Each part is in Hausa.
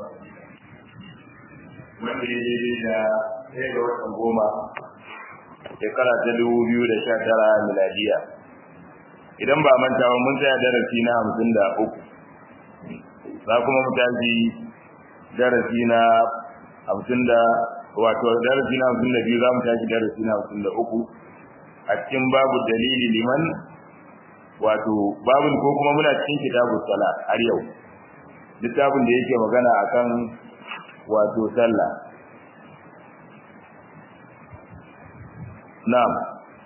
wanda ya daidai da ɗaya ga watan goma shekara ta 2019 miladiya. Idan ba manta ba mun tsaya darasi na 53 za kuma mu tashi darasi na 52 za mu tashi darasi na 53 a cikin babu dalili liman babun ko kuma muna cikin kitabus sala har yau littafin da yake magana akan sallah. Na'am.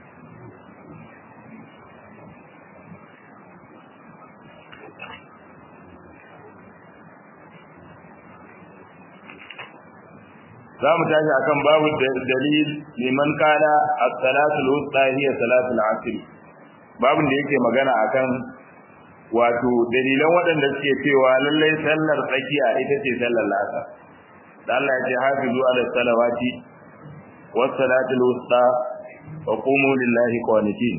za mu tashi akan babu dalil liman kana as-salatu al-wusta hiya salatu al-asr. Babun da yake magana akan dalilan waɗanda suke cewa lallai sallar tsakiya ita ce sallar asr. Allah ya ce hafizu ala salawati was salatu al-wusta wa qumu lillahi qanitin.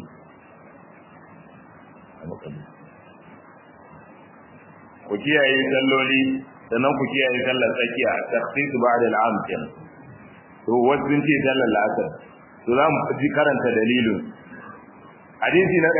Ku kiyaye salloli sannan ku kiyaye sallar tsakiya takhsis ba'da al-am kenan. To wajen ce sallar asr to za mu ji karanta dalilin hadisi na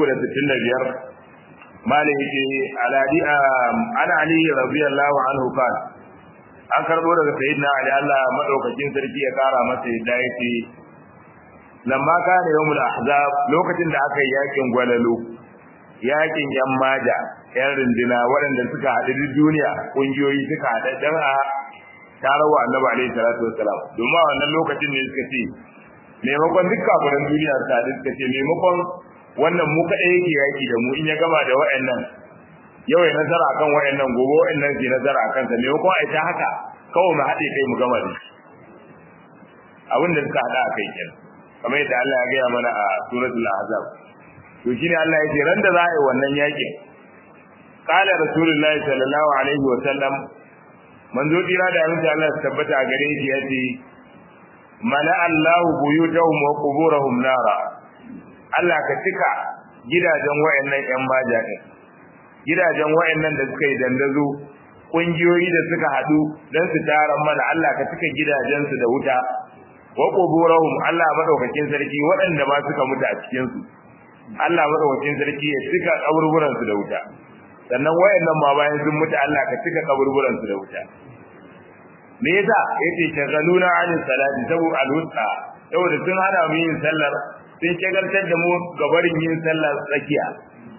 365 malai yake ana ali radiyallahu anhu kana an karbo daga sayyidina ali Allah madaukakin sarki ya kara masa yadda yake lamma kana yawmul ahzab lokacin da aka yi yakin gwalalo yakin yan maja yan rindina waɗanda suka haɗu duniya kungiyoyi suka haɗu dan a tarawa annabi alaihi salatu wassalam domin wannan lokacin ne suka ce maimakon duk kafiran duniya su haɗu suka ce maimakon wannan mu kaɗai yake yaki da mu in ya gama da waɗannan yau ya nasara akan waɗannan gobe waɗannan ke nasara akan sa maimakon a ta haka kawai mu haɗe kai mu gama da shi abin da suka haɗa a kai kenan kamar yadda Allah ya gaya mana a suratul ahzab to shine Allah ya ce ran da za a yi wannan yakin qala rasulullahi sallallahu alaihi wa sallam manzo dira da amince Allah ya tabbata a gare shi yace mala Allahu buyutahum wa quburahum nara Allah ka cika gidajen wayannan ƴan maja din gidajen wayannan da suka yi dandazo kungiyoyi da suka hadu dan su taran mana Allah ka cika gidajen su da wuta wa quburahum Allah madaukakin sarki waɗanda ma suka mutu a cikin su Allah madaukakin sarki ya cika kaburburan su da wuta sannan wayannan ma bayan sun mutu Allah ka cika kaburburan su da wuta me yasa yace shagaluna anin salati sabu al-wusta saboda sun hada mu yin sallar sun shagaltar da mu gabarin yin sallar tsakiya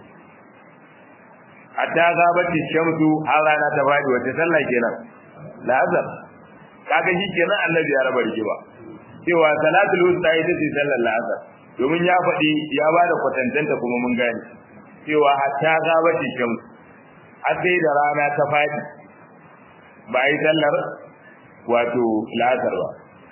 hatta gabati shamsu har rana ta fadi wata sallah kenan la'azar kaga shi kenan annabi ya raba rijiba cewa salatul wusta ita ce sallar la'azar domin ya faɗi ya bada kwatantanta kuma mun gane cewa hatta gabati shamsu har sai da rana ta fadi ba yi sallar la'azar ba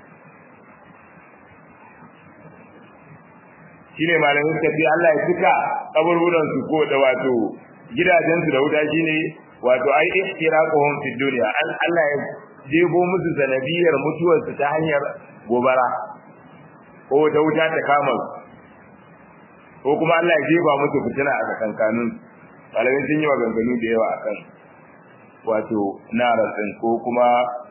shine malamin suka ce Allah ya cika kaburburan su ko da gidajen su da wuta shine ai ihtiraquhum fi dunya Allah ya jebo musu sanadiyar mutuwar su ta hanyar gobara ko da wuta ta kama ko kuma Allah ya jeba musu fitina a kankanin malamin sun yi maganganu da yawa akan narar din ko kuma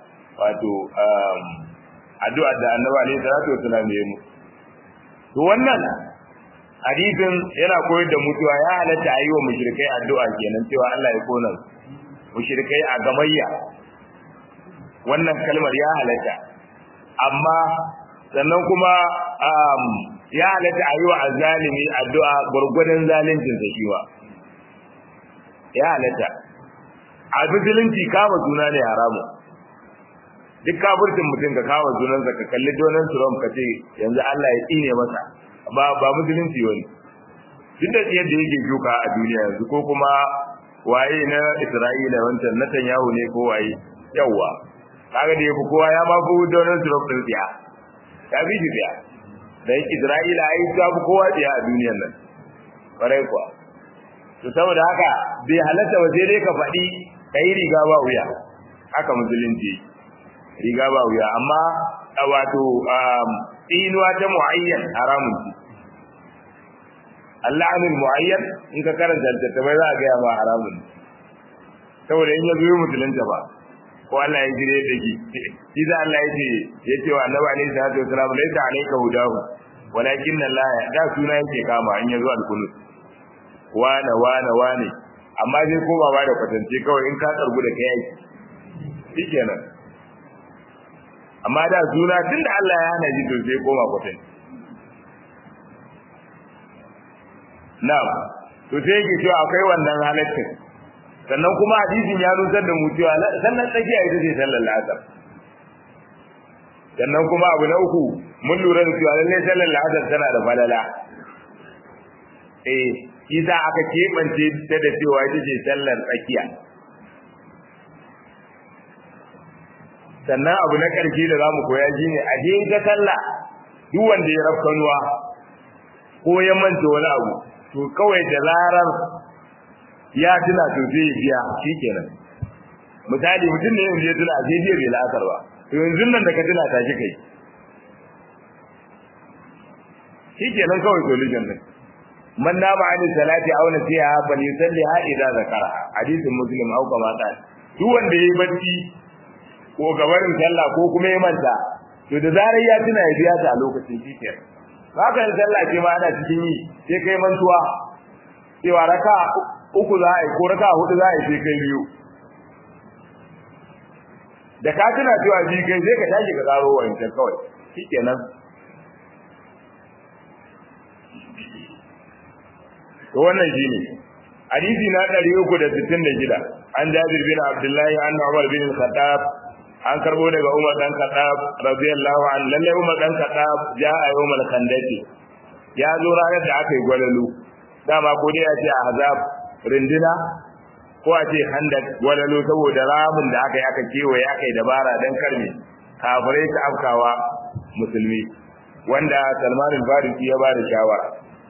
addu'a da Annabi alaihi salatu wasallam ya yi to wannan hadisin yana koyar da mutuwa ya halatta a yi wa mushrikai addu'a kenan cewa Allah ya kona mushrikai a gamayya wannan kalmar ya halatta amma sannan kuma ya halatta a yi wa azzalimi addu'a gurgurdan zalincin sa shi ya halatta a musulunci kama suna ne haramu duk kafircin mutum ka kawo sunansa ka kalli Donald Trump ka ce yanzu Allah ya tsine masa ba musulunci wani duk da yadda yake shuka a duniya yanzu ko kuma waye na Isra'ila wancan Netanyahu ne ko waye yawa kaga da yafi kowa ya ba ku Donald Trump din tsiya ya bi shi tsiya dan Isra'ila ai ta fi kowa tsiya a duniyar nan kwarai kuwa to saboda haka bai halatta wa sai dai ka faɗi kai riga ba wuya haka musulunci riga ba wuya amma tsinuwa ta mu'ayyan haramun ce Allah amin mu'ayyan in ka karanta littattafai za a gaya ma haramun saboda in ya zo musulunta ba ko Allah ya jire da ki idan Allah ya ce wa annabi alaihi salatu wasalam laita alayka hudahu walakin Allah da suna yake kama in yazo alkunut wane amma sai koma ba da kwatance kawai in ka tsargu da kai yake shikenan amma da suna tunda Allah ya hana ji to sai koma kwatance na'am to sai yake cewa akwai wannan halaccin sannan kuma hadisin ya nusar da mu cewa sannan tsakiya ita ce sallar asar sannan kuma abu na uku mun lura da cewa lallai sallar asar tana da falala isa aka keɓance ta da cewa ita ce sallar tsakiya sannan abu na ƙarshe da za mu koya shi ne a je ta sallah duk wanda ya rafkanuwa ko ya manta wani abu to kawai da zarar ya tuna to zai biya shikenan misali mutum ne yanzu ya tuna sai jiya bai la'asar ba to yanzu nan da ka tuna ta shi kai shikenan kawai solution ne man nama an salati aw nasiha bal yusalliha idza zakara hadithun muslim au kama ta duk wanda yayi bacci ko gabarin sallah ko kuma ya manta to da zarar ya tuna ya biya ta a lokacin shikenan haka sallah ce ma ana cikin yi sai kai mantuwa cewa raka uku za a yi ko raka hudu za a yi sai kai biyu da ka tuna cewa bi kai sai ka tashi ka karo wancan kawai shikenan to wannan shine hadisi na 366 an Jabir bin Abdullahi an Umar bin Khattab an karbo daga Umar dan Khattab radiyallahu anhu lalle Umar dan Khattab ja'a yawmal khandaqi ya zo ranar da aka yi gwalalu dama ko dai ya ce ahzab rindina ko a ce handak gwalalu saboda ramin da aka yi aka kewaye aka yi dabara dan karme kafirai ta afkawa musulmi wanda Salman al-Farisi ya bada shawara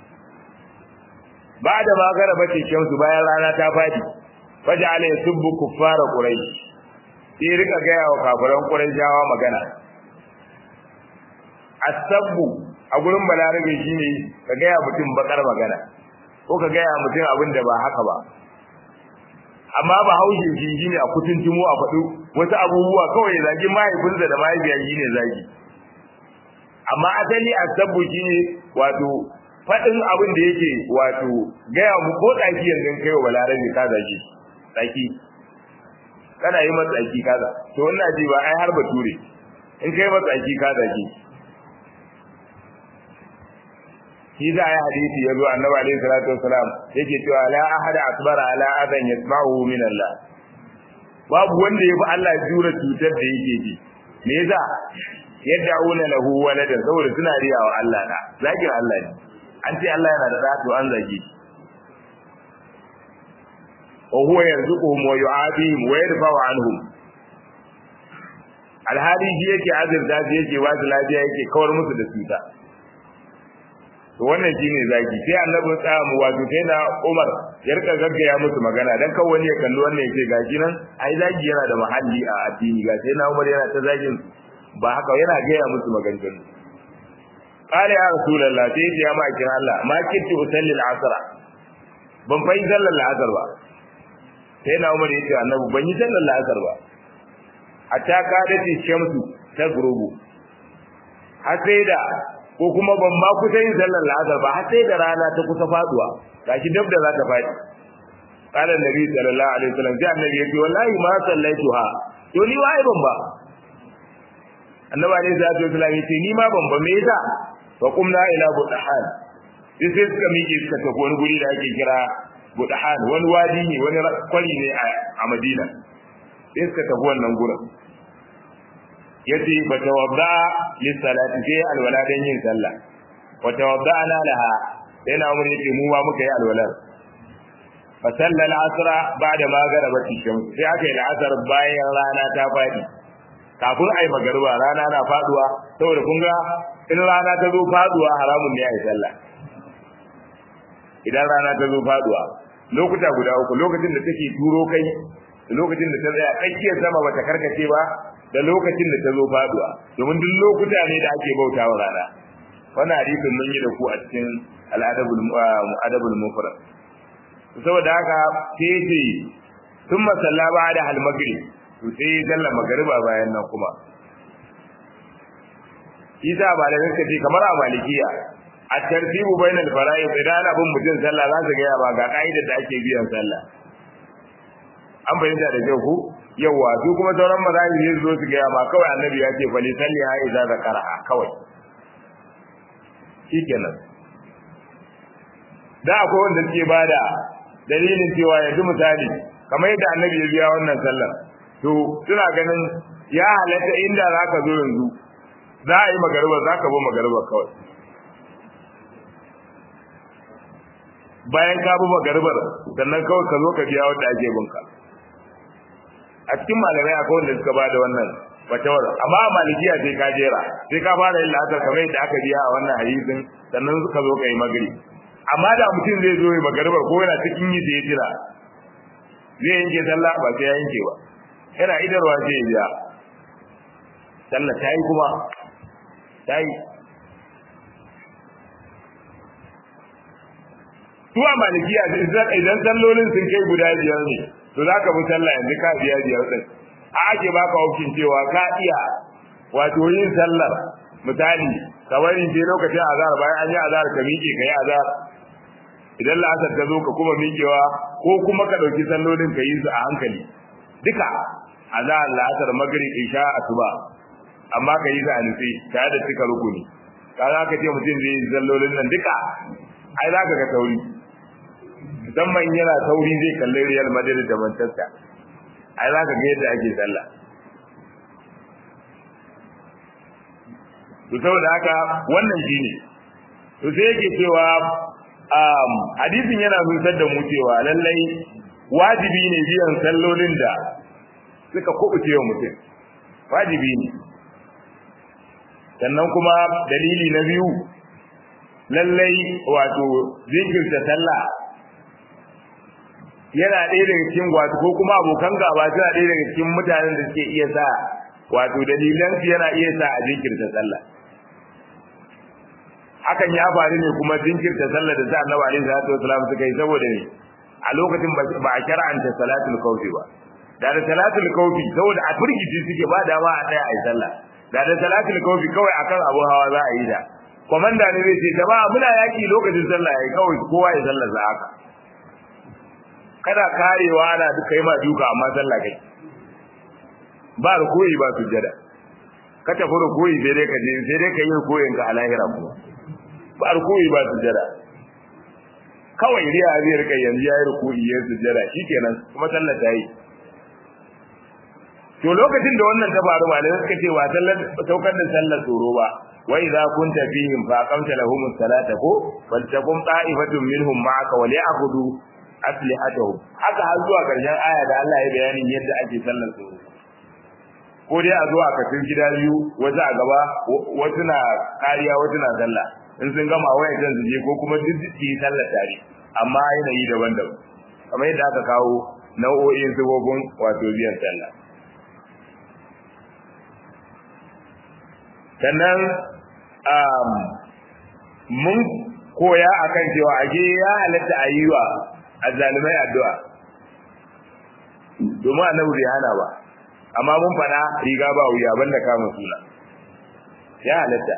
ba'da ma garabati shamsu bayan rana ta fadi faja'ala yasubbu kuffara quraish sai rika gaya wa kafiran qurayshawa magana asabbu a gurin balarabe shine ka gaya mutum bakar magana ko ka gaya mutum abin da ba haka ba amma ba haushin shi shine a kutuntumo a faɗo wasu abubuwa kawai zagi mahaifinsa da mahaifiyar shine zagi amma asali asabbu shine wato faɗin abin da yake wato gaya mu ko tsaki yanzu kai wa balarabe ka zaki tsaki kana yi matsaki kaza to ina ji ba ai har bature in kai matsaki ka zaki shi da ya hadisi ya zo annabi alaihi salatu wasalam yake cewa la ahada asbara ala adan yasma'u min Allah babu wanda yafi Allah jura cutar da yake ji me yasa yad'una lahu waladan saboda suna riyawa Allah da zakin Allah ne an ce Allah yana da da to an zage shi wa huwa yarzuquhum wa yu'adihim wa yadfa'u anhum alhali shi yake azurta shi yake wasu lafiya yake kawar musu da cuta to wannan shine zaki sai annabi tsamu wato sai na Umar ya rika gaggaya musu magana dan kawai wani ya kalli wannan yake gaji nan ai zaki yana da mahalli a addini ga sai na Umar yana ta zagin ba haka yana gaya musu maganganu qala ya rasulullah sai ya ma kin Allah ma kintu usalli al-asr ban fa yi sallar al-asr ba sai na Umar yace annabi ban yi sallar al-asr ba hatta ka dace shamsu ta gurubu har sai da ko kuma ban ma kusa yin sallar al-asr ba har sai da rana ta kusa faduwa gashi dab da za ta fadi qala annabi sallallahu alaihi wasallam sai annabi yace wallahi ma sallaituha to ni wai ban ba annabi alaihi salatu wasallam yace ni ma ban ba me yasa fa qumna ila budahan sai suka miƙe suka tafi wani guri da ake kira budahan wani wadi ne wani kwari ne a Madina sai suka tafi wannan gurin yace fa tawadda lis salati sai alwala dan yin sallah wa tawadda'na laha sai na umar yace mu ma muka yi alwala fa sallal asra ba'da ma garabati shams sai aka yi al'asr bayan rana ta fadi kafin ai magariba rana na faduwa saboda kun ga in rana ta zo faduwa haramun ne ai sallah idan rana ta zo faduwa lokuta guda uku lokacin da take turo kai lokacin da ta tsaya tsakiyar sama bata karkace ba da lokacin da ta zo faduwa domin duk lokuta ne da ake bautawa rana wannan hadisin mun yi da ku a cikin al-adabul mufrad saboda haka sai thumma salla ba'da al-maghrib to sai sallar magariba bayan nan kuma isa ba da gaske ce kamar a malikiya a tartibu bainal fara'id idan ana bin mutum sallah za su ga ba ga kaidar da ake biyan sallah an bayyana da kyau ku yawa su kuma sauran mazhabi ne zo su ga ma kawai annabi ya ce fali salli ha idza zakara kawai shikenan da akwai wanda suke bada dalilin cewa yanzu misali kamar yadda annabi ya biya wannan sallar to suna ganin ya halatta inda zaka zo yanzu za a yi magariba zaka bo magariba kawai bayan ka bi magaribar sannan kawai ka zo ka biya wanda ake binka a cikin malamai akwai wanda suka bada wannan fatawar amma a malikiya sai ka jera sai ka fara yin la'asar kamar yadda aka biya a wannan hadisin sannan suka zo ka yi magari amma da mutum zai zo yi magaribar ko yana cikin yi sai ya jira zai yanke sallah ba sai ya yanke ba yana idarwa sai ya biya sallah ta yi kuma ta yi tuwa malikiya idan sallolin sun kai guda biyar ne to za ka bi sallah yanzu ka biya biyar din a ake baka hukuncin cewa ka iya wato yin sallar misali kamar in je lokacin azhar bayan an yi azhar ka miƙe ka yi azhar idan la'asar ta zo ka kuma miƙewa ko kuma ka ɗauki sallolin ka yi su a hankali duka azhar la'asar maghrib isha asuba amma ka yi su a nufi tare da cika rukuni ka za ka ce mutum zai yi sallolin nan duka ai za ka ga tauri musamman yana sauri zai kalli Real Madrid da Manchester ai za ka ga yadda ake sallah to saboda haka wannan shine to sai yake cewa hadisin yana nusar da mu cewa lallai wajibi ne biyan sallolin da suka kubuce wa mutum wajibi ne sannan kuma dalili na biyu lallai wato jinkirta sallah yana ɗaya daga cikin wato ko kuma abokan gaba suna ɗaya daga cikin mutanen da suke iya sa wato dalilan su yana iya sa a jinkirta sallah hakan ya faru ne kuma jinkirta sallah da sa Annabi alaihi salatu wasallam suka yi saboda ne a lokacin ba a shar'anta salatul kawfi ba da salatul kawfi saboda a firgici suke ba dama a tsaya a yi sallah da salatul kawfi kawai akan abun hawa za a yi da komanda ne zai ce jama'a muna yaki lokacin sallah yayi kawai kowa ya sallar sa haka kada karewa ana duka yi ma duka amma sallah kai ba rukuyi ba sujjada ka tafi rukuyi sai dai ka je sai dai ka yi rukuyin ka a lahira kuma ba rukuyi ba sujjada kawai riya zai rika yanzu yayi rukuyi ya sujjada shikenan kuma sallah ta yi to lokacin da wannan ta faru malamai suka ce wa sallar saukar da sallar tsoro ba wa idza kunta fihim fa aqamta lahum as-salata ko faltakum ta'ifatun minhum ma'aka wa li'khudhu aslihatuhum haka har zuwa karshen aya da Allah ya bayani yadda ake sallar tsoro ko dai a zuwa katin gida biyu wasu a gaba wasu na kariya wasu na sallah in sun gama wayan su je ko kuma duk su yi sallar tare amma yanayi daban-daban kamar yadda aka kawo nau'o'in sabobin wato biyan sallah sannan mun koya akan cewa aje ya halatta a yi wa azzalimai addu'a domin annabi bai hana ba amma mun fada riga ba wuya banda kama suna ya halatta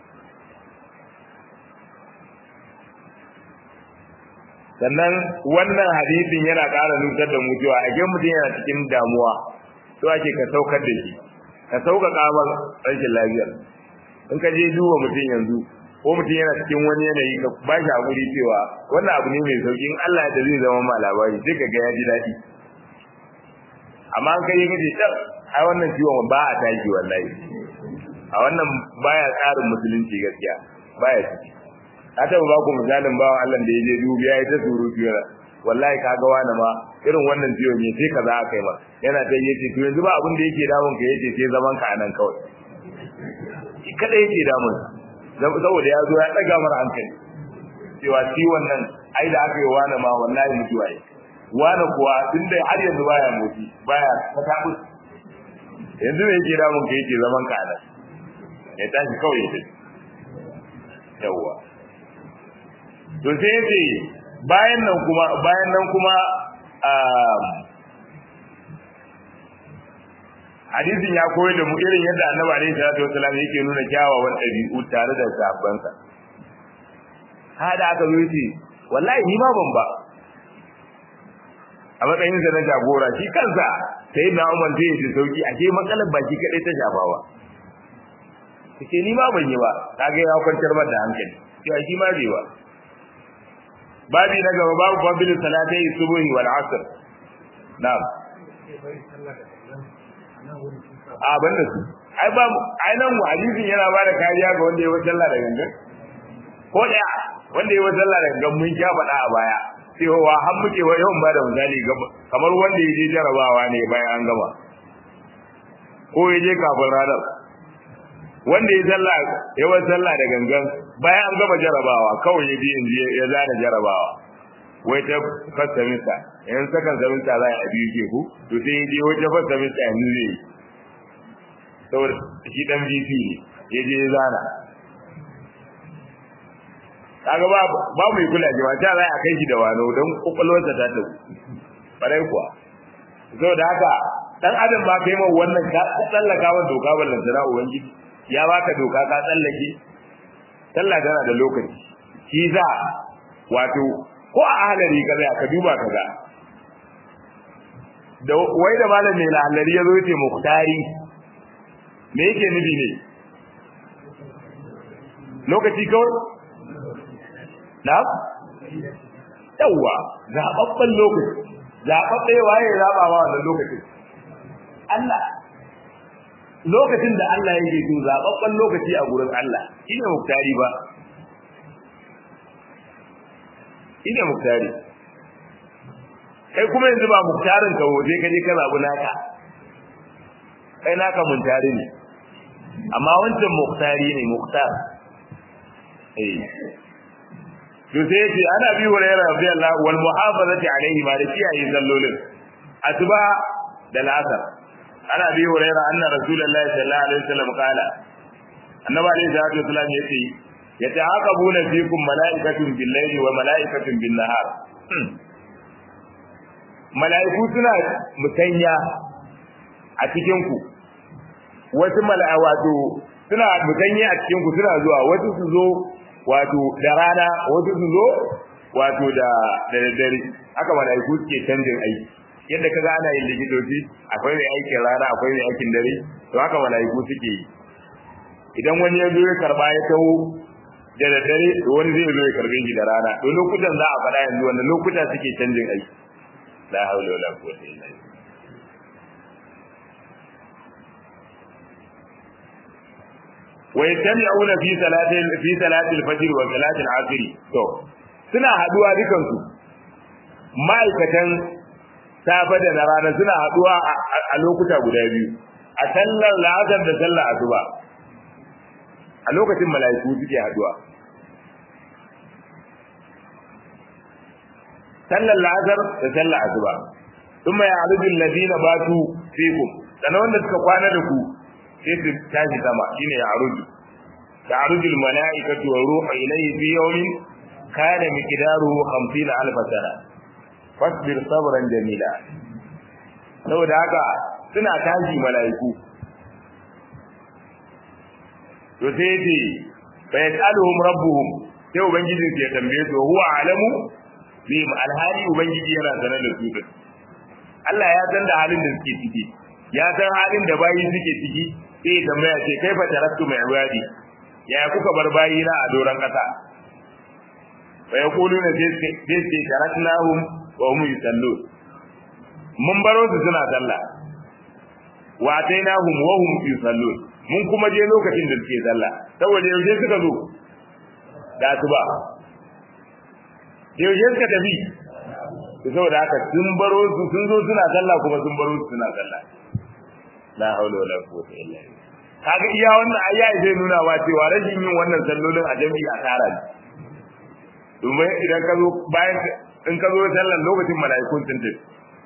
sannan wannan hadisin yana ƙara nusar da mu cewa a mutum yana cikin damuwa to ake ka saukar da shi ka sauƙaƙa mar rashin lafiyar in ka je duba mutum yanzu ko mutum yana cikin wani yanayi ka ba shi hakuri cewa wannan abu ne mai sauki in Allah ya zai zama ma labari sai ka ga ya ji daɗi amma an kai kace tab ai wannan ciwon ba a tashi wallahi a wannan baya tsarin musulunci gaskiya baya ciki ta taba ba ku misalin bawan Allah da ya je dubiya ya ta surutu yana wallahi kaga wani ma irin wannan ciwon ne sai kaza aka yi ma yana ta yace to yanzu ba abin da yake damun ka yace sai zaman ka anan kawai kada yake damun saboda ya zo ya daga mara hankali cewa ciwon nan ai da aka yi wani ma wallahi mutuwa yi wani kuwa tunda har yanzu baya motsi baya ta tabu yanzu ne yake damun ka yake zaman ka anan ya tashi kawai ya tafi yawwa to sai yace bayan nan kuma hadisin ya koyar da mu irin yadda Annabi alaihi salatu wasallam yake nuna kyawawan dabi'u tare da sahabbansa hada aka zo yace wallahi ni ma ban ba a matsayin sa na jagora shi kansa sai na Umar zai yi sauki a ke matsalar baki kadai ta shafawa kace ni ma ban yi ba kage ya kwantar mar da hankali sai shi ma bai ba babi na gaba babu fadil salatai subhi wal asr na'am a banda su ai ba ai nan hadisin yana ba da kariya ga wanda ya yi sallah da gangan ko da wanda ya yi sallah da gangan mun sha faɗa a baya cewa har muke wa yawan ba da misali kamar wanda ya je jarabawa ne bayan an gama ko ya je kafin ranar wanda ya sallah ya yi sallah da gangan bayan an gama jarabawa kawai ya je inji ya zana jarabawa wai ta fasta mista yan sakan zamista za a biyu ke ku to sai ya je wata fasta mista yanzu zai yi saboda shi dan VP ne ya je ya zana kaga ba mu yi kula jiwa ta zai a kai shi da wano don kokolwarsa ta tafi barai kuwa saboda haka dan adam ba kai mai wannan ka tsallaka wa doka ballan sana ubangiji ya baka doka ka tsallake sallah tana da lokaci shi za wato ko a halari kaza ka duba kaza da wai da malami na halari yazo yace muktari me yake nufi ne lokaci kawai na yawa zababban lokaci zababbe waye zaba ba wannan lokacin Allah lokacin da Allah yake so zababban lokaci a gurin Allah shine muktari ba shine muktari kai kuma yanzu ba muktarin ka waje kaje ka zabu naka kai naka muntari ne amma wancan muktari ne muktar to sai ce ana bi hurairah radiyallahu wal muhafazati alayhi ma da kiyaye sallolin asuba da lasar ana bi hurairah anna rasulullahi sallallahu alaihi wasallam qala annabi alaihi salatu wasallam yace yata'aqabuna fikum malaikatun bil layli wa malaikatun bin nahar malaiku suna mutanya a cikin ku wasu wato suna mutanye a cikin ku suna zuwa wasu su zo wato da rana wasu su zo wato da daddare haka malaiku suke canjin aiki yadda kaga ana yin likitoci akwai mai aikin rana akwai mai aikin dare to haka malaiku suke yi idan wani ya zo ya karba ya taho da daddare to wani zai zo ya karbe shi da rana to lokutan za a faɗa yanzu wannan lokuta suke canjin aiki la haula wala quwwata illa billah ويجتمعون في صلاة الفجر وصلاة العصر to suna haduwa dukan su ma'aikatan safa da rana suna haduwa a lokuta guda biyu a sallar la'asar da sallar asuba a lokacin mala'iku suke haduwa sallar la'asar da sallar asuba thumma ya'rudu alladhina batu fikum sanan wanda suka kwana da ku sai su tashi sama shine ya'rudu ta'rudul mala'ikatu wa ruhu ilayhi fi yawmin kana miqdaruhu 50000 sana fasbir sabran jamila saboda haka suna tashi mala'iku to sai ce fa yas'aluhum rabbuhum sai ubangijin ya tambaye su huwa alamu bi alhali ubangiji yana sanar da su Allah ya san da halin da suke ciki ya san halin da bayi suke ciki sai tambaya ce kai fa taraktu mai ibadi ya kuka bar bayi na a doran kasa fa yaquluna sai taraknahum wa hum yusallun mun baro su suna sallah wa atainahum wa hum yusallun mun kuma je lokacin da suke sallah saboda yaushe suka zo da asuba yaushe suka tafi saboda haka sun baro su sun zo suna sallah kuma sun baro su suna sallah la haula wala quwwata illa billah kaga iya wannan ayya zai nuna wa cewa rashin yin wannan sallolin a jami'i asara ne domin idan ka zo bayan in ka zo sallar lokacin mala'ikun sun tafi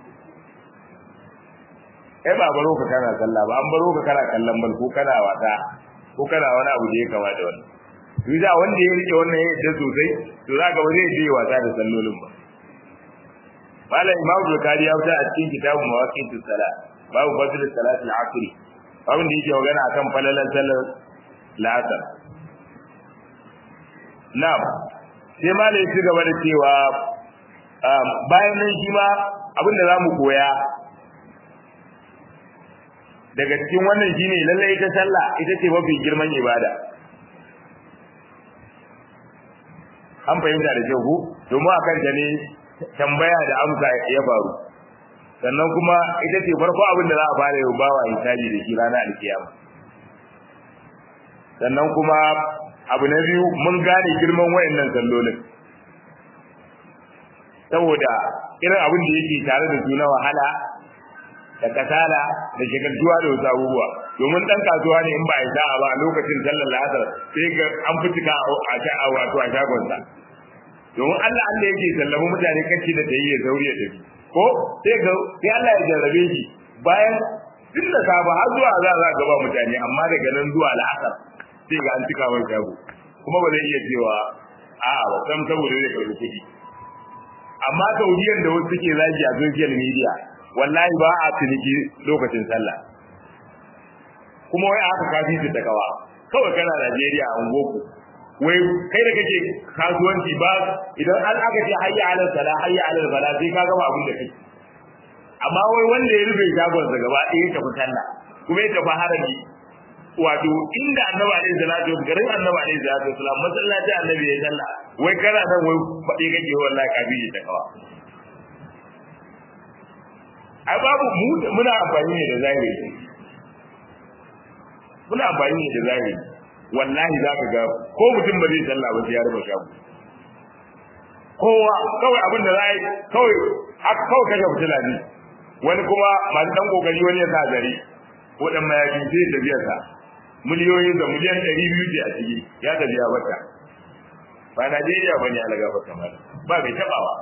ba baro ka kana sallah ba an baro ka kana kallon bal ko kana wata ko kana wani abu da ya kama da wannan to da wanda ya rike wannan ya yadda sosai to zaka ba zai je wasa da sallolin ba malam imamu bukhari ya wuta a cikin kitabun mawaqitus salat babu fadl salati al-asr abin da yake magana akan falalan sallar la'asar na'am sai ma ya ci gaba da cewa bayan nan shi ma abin da zamu koya daga cikin wannan shine lalle ita sallah ita ce mafi girman ibada an fahimta da kyau domin akan ta ne tambaya da amsa ya faru sannan kuma ita ce farko abin da za a fara yau bawa hisabi da shi ranar alkiyama sannan kuma abu na biyu mun gane girman wayannan sallolin saboda irin abin da yake tare da su na wahala da kasala da shagaltuwa da wasu abubuwa domin dan kasuwa ne in ba ya sa'a ba a lokacin sallar la'asar sai ga an fitika a wato a shagonsa domin Allah yake sallama mutane kacce da tayi ya zauri ya tafi ko sai Allah ya jarrabe shi bayan tun da safa har zuwa za ga ba mutane amma daga nan zuwa la'asar sai ga an cika mai shago kuma ba zai iya cewa a'a ba san saboda zai karbi kuɗi amma Saudiyan da wasu suke zagi a social media wallahi ba a ciniki lokacin sallah kuma wai aka kafi su takawa kawai kana Najeriya a ungoku wai kai da kake kasuwanci ba idan an aka ce hayya alal sala hayya alal fala sai ka gama abin da kake amma wai wanda ya rufe shagon sa gaba ɗaya ta sallah kuma ya tafi haraji wato inda annabi alaihi salatu garin annabi alaihi salatu wasallam masallaci annabi ya sallah wai kana nan wai faɗi kake wallahi kafi ta kawa ai babu muna amfani ne da zahiri wallahi za ka ga ko mutum ba zai sallah ba sai ya rubuta shago kowa kawai abin da za a yi kawai kashe fitila ne wani kuma masu dan kokari wani ya sa gari ko dan mayafi sai da biyarsa miliyoyin da miliyan 200 ce a ciki ya tafiya bata ba Najeriya bane alaga ba kamar ba bai tabawa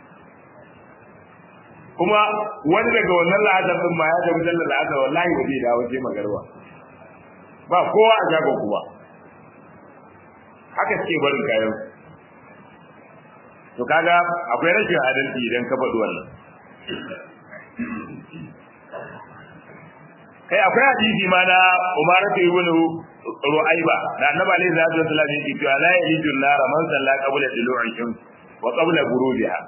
kuma wani daga wannan la'azar din ma ya tafi sallar la'azar wallahi ba zai dawo sai magarba ba kowa a shagon kuma haka suke barin kayan to kaga akwai rashin adalci idan ka faɗi wannan kai akwai hadisi ma na Umar ibn Ru'ayba da Annabi alaihi salatu wasallam yake cewa la yalidu an-nar man salla qabla tulu'i shams wa qabla ghurubiha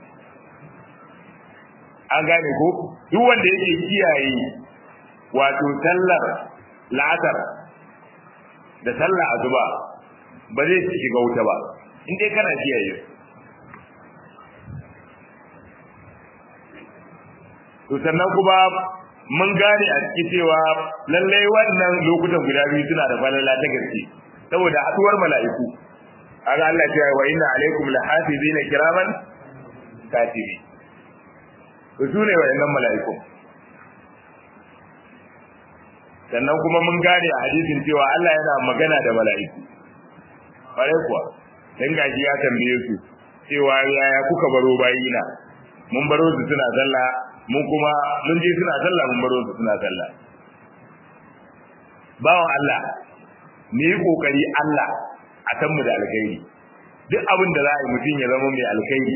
an gane ko duk wanda yake kiyaye wato sallar la'asar da sallar azuba ba zai shiga wuta ba in dai kana kiyaye to sannan kuma mun gane a cikin cewa lallai wannan lokutan guda biyu suna da falala ta gaske saboda haduwar mala'iku kaga Allah ya ce wa inna alaikum lahafizina kiraman katibi to sune wayannan mala'iku sannan kuma mun gane a hadisin cewa Allah yana magana da mala'iku bare kuwa dan gaji ya tambaye su cewa yaya kuka baro bayina mun baro su suna sallah mun kuma mun je suna sallah mun baro su suna sallah bawon Allah ne yi kokari Allah a san mu da alkhairi duk abin da za a yi mutum ya zama mai alkhairi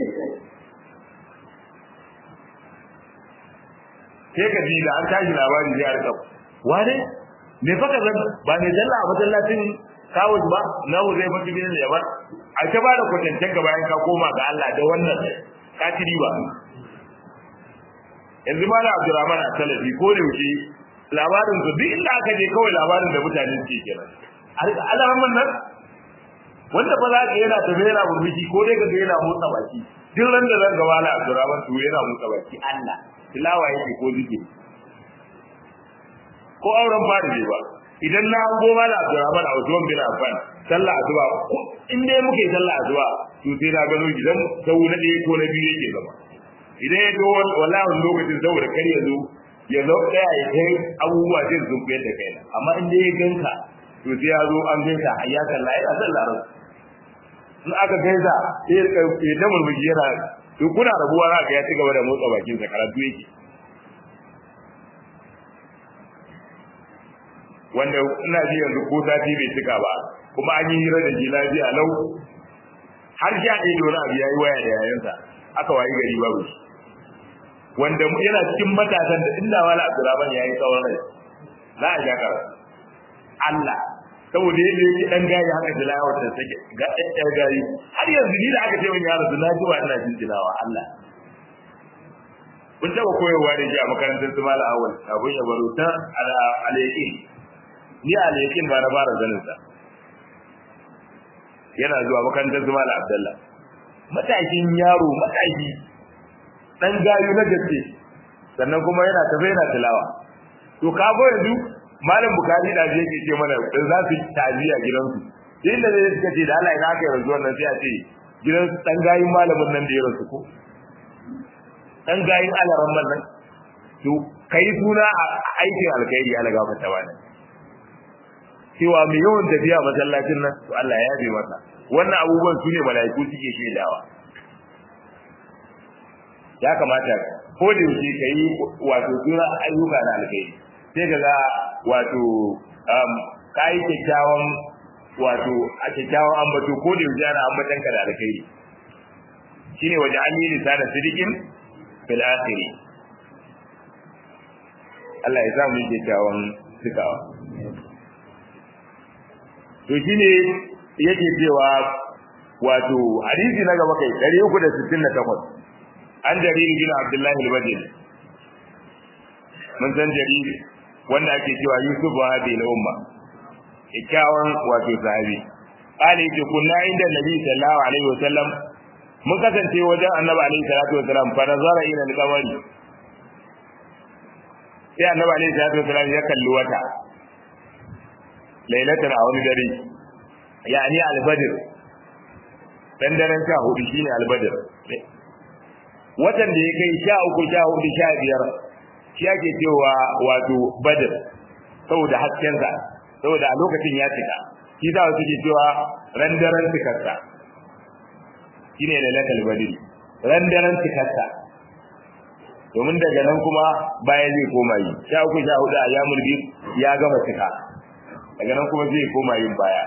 sai ka ji da an tashi labari zai arka wane me fa kaza ba ne sallah a masallacin kawo ba na zai fati bin da yabar a ta ba da kwatancen ka bayan ka koma ga Allah da wannan ka ci riba yanzu ma na Abdurrahman Salafi ko da wuce labarin su duk inda aka je kawai labarin da mutane suke kenan alaman nan wanda ba za ka yana tafe yana burbuki ko dai ka ga yana motsa baki duk ran da zan gaba na Abdurrahman to yana motsa baki Allah tilawa yake ko zikiri ko auren fari ne ba idan na goma da Abdurrahman a Usman bin Affan sallah azuba in dai muke sallah azuba to sai na gano gidan sau na ɗaya ko na biyu yake gaba idan ya zo wallahi lokacin saboda kar ya zo ya zo daya ya kai abubuwa zai zo fiye da kai amma in dai ya ganka to sai ya zo an ganka hayya sallah ya sallah ran in aka gaisa sai ya da murmushi yana to kuna rabuwa za ka ya ci gaba da motsa bakin sa karatu yake wanda ina ji yanzu ko sati bai cika ba kuma an yi hira da shi lafiya lau har sha ɗaya da wani abu ya yi waya da yayansa aka wayi gari babu shi wanda yana cikin matasan da inda wala Abdurrahman yayi tsawon rai za a ja karatu Allah saboda yadda yake dan gayi haka tilawar da take ga ɗan gayi har yanzu ni da aka ce min yaro na ji wa ina jin tilawa Allah kun taba koyarwa da shi a makarantar su mala awal abun ya baro ta alayyaki ni alayyaki ba na fara zanin sa yana zuwa makarantar su mala Abdullah matakin yaro mataki dan gayu na gaske sannan kuma yana tafe yana tilawa to ka go yanzu malam bukari da yake ce mana dan za su taziya gidansu inda ne suka ce da Allah ina kai yanzu wannan sai a ce gidan dan gayin malamin nan da ya rasu ko dan gayin alaran nan to kai suna a aikin alkhairi Allah gafarta bana cewa mai yawan tafiya masallacin nan to Allah ya yabe masa wannan abubuwan su ne malaiku suke shaidawa ya kamata ko da yake kai wato suna ayyuka na alkhairi sai ka ga wato kai kyakkyawan wato a kyakkyawan ambato ko da yake ana ambatan ka da alkhairi shine waje an yi lisana sidikin fil akhiri Allah ya samu kyakkyawan sikawa to shine yake cewa wato hadisi na gaba kai 368 an jariri bin Abdullah al-Bajali mun san jariri wanda ake cewa Yusuf wa hadi al-umma kyakkyawan wato sahabi qali ce kunna inda nabi sallallahu alaihi wasallam mun kasance wajen annabi alaihi salatu wasallam fa nazara ila al-qamari sai annabi alaihi salatu wasallam ya kalli wata lailatan a wani dare yani al-badr dan daren 14 shine al-badr watan da ya kai 13 14 15 shi ake cewa wato badr saboda hasken sa saboda a lokacin ya cika shi da wasu ke cewa randaran tikarsa shine lailatul badr randaran tikarsa domin daga nan kuma baya zai koma yi 13 14 ayyamul bid ya gama cika daga nan kuma zai koma yin baya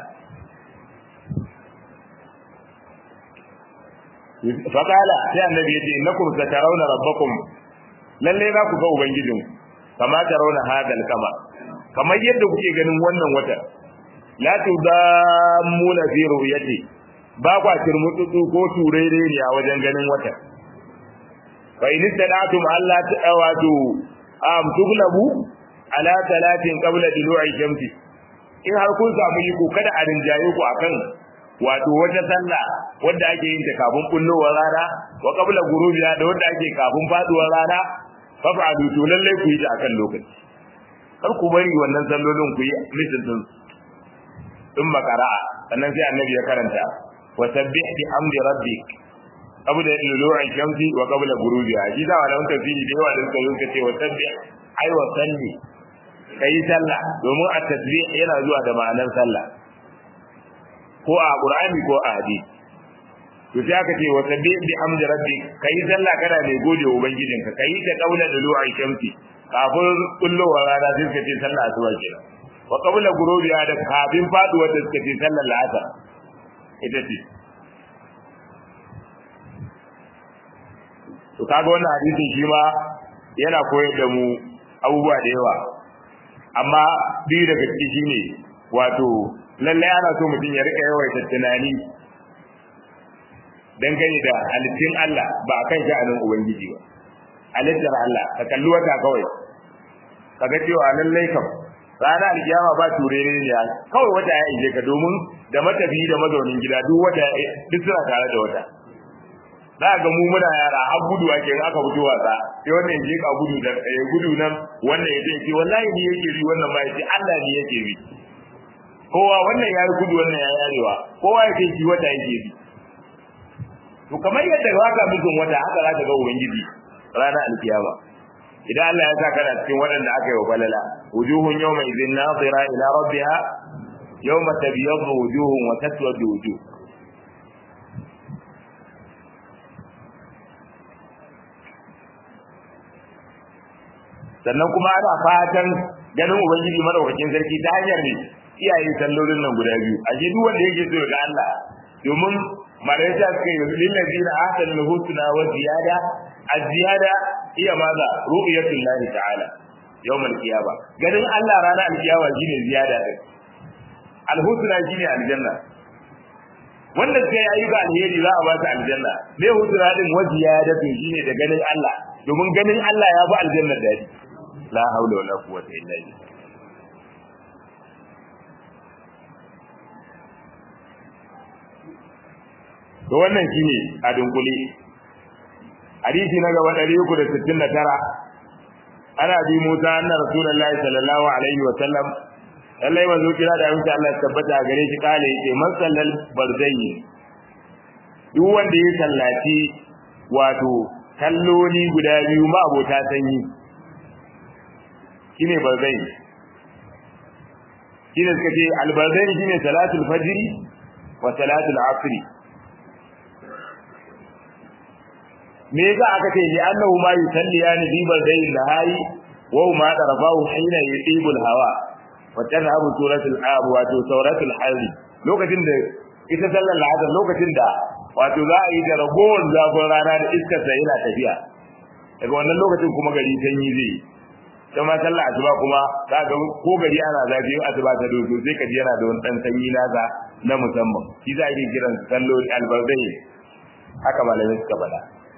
faqala sai annabi yace innakum satarawna rabbakum lalle za ku ga ubangijin kama tarawna hadal kama kamar yadda kuke ganin wannan wata la tudammuna fi ru'yati ba kwa turmutu ko turere ne a wajen ganin wata fa in istadatum alla ta'awatu tuglabu ala talatin qabla dilu'i shamsi in har kun samu iko kada a rinjaye ku akan wato wata sallah wanda ake yin ta kafin kullowar rana wa qabla ghurubiha da wanda ake kafin faduwar rana fa fa'alu to lalle ku yi ta akan lokaci kar ku bari wannan sallolin ku yi misalin din makara'a sannan sai annabi ya karanta wa sabbih bi amri rabbik qabla dilu'i shamsi wa qabla ghurubiha shi da wannan tafsiri da yawa da suka yi kace wa sabbih ai wa salli kai sallah domin a tasbih yana zuwa da ma'anar sallah ko a qur'ani ko a hadisi to sai aka ce wa sabbih bi hamdi rabbik kai sallah kana ne gode wa ubangijinka kai da kaula da lu'ai shamsi kafin kullowa rana sai ka ce sallah asuba kenan wa qabla ghurubiha da kafin faduwar da suka ce sallar la'asar ita ce to kaga wannan hadisin shi ma yana koyar da mu abubuwa da yawa amma biyu daga ciki shine wato lalle ana so mutum ya rika yawaita tunani dangane da halittun Allah ba akan sha'anin ubangiji ba halittar Allah ka kalli wata kawai kaga cewa lalle kam rana alkiyama ba turere ne kawai wata ya ije ka domin da matafi da mazaunin gida duk wata duk suna tare da wata za ga mu muna yara har gudu ake in aka fito wasa sai wannan je ka gudu da gudu nan wannan ya ce wallahi ni yake bi wannan ma yace Allah ne yake bi kowa wannan ya yi gudu wannan ya yarewa kowa yake ji wata yake bi to kamar yadda zaka mijin wata haka zaka ga ubangiji rana alkiyama idan Allah ya saka kana cikin wadanda aka yi wa balala wujuhun yawma idhin nadira ila rabbiha yawma tabyaddu wujuhun wa taswadu wujuh sannan kuma ana fatan ganin ubangiji madaukakin sarki ta hanyar ne iyaye sallolin nan guda biyu a ji duk wanda yake so ga Allah domin malaika suka yi lil ladina ahsanul husna wa ziyada az-ziyada iya maza ru'yatul lahi ta'ala yawmal qiyama ganin Allah ranar al-qiyama shine ziyada din al-husna shine aljanna wanda sai yayi ga alheri za a ba ta aljanna me husna din wa ziyadatu shine da ganin Allah domin ganin Allah ya fi aljanna dadi la haula wala quwwata illa billah to wannan shine a dunkule hadisi na gaba 369 ana bi Musa anna rasulullahi sallallahu alaihi wa sallam lallai manzo kira da insha Allah tabbata gare shi kale yace man sallal barzayi duk wanda ya sallaci wato kalloli guda biyu ma abota sanyi shine barzayi shine suka ce albarzayi shine salatul fajr wa salatul asr me yasa aka ce li annahu ma yusalliyani bi barzayi nahari wa ma tarafahu hina yutibul hawa wa tadhabu suratul ab wato suratul harri lokacin da ita sallar lahadar lokacin da wato za a yi da ragowar zafin rana da iskar sa yana tafiya daga wannan lokacin kuma gari sanyi zai kuma sallar asuba kuma za ga ko gari ana zafi asuba ta dozo sai ka ji yana da wani dan sanyi nasa na musamman shi za a yi kiran salloli albardai haka malamai suka faɗa